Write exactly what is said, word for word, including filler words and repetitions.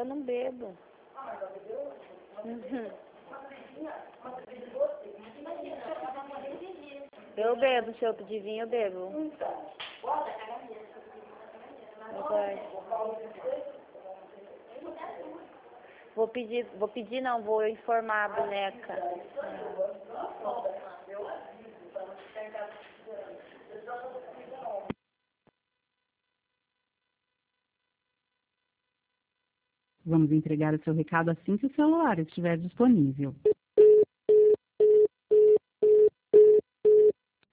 Eu não bebo. Uhum. Eu bebo, chopp de vinho eu bebo. Eu gosto. Vou pedir, vou pedir não, vou informar a boneca. Vamos entregar o seu recado assim que o celular estiver disponível.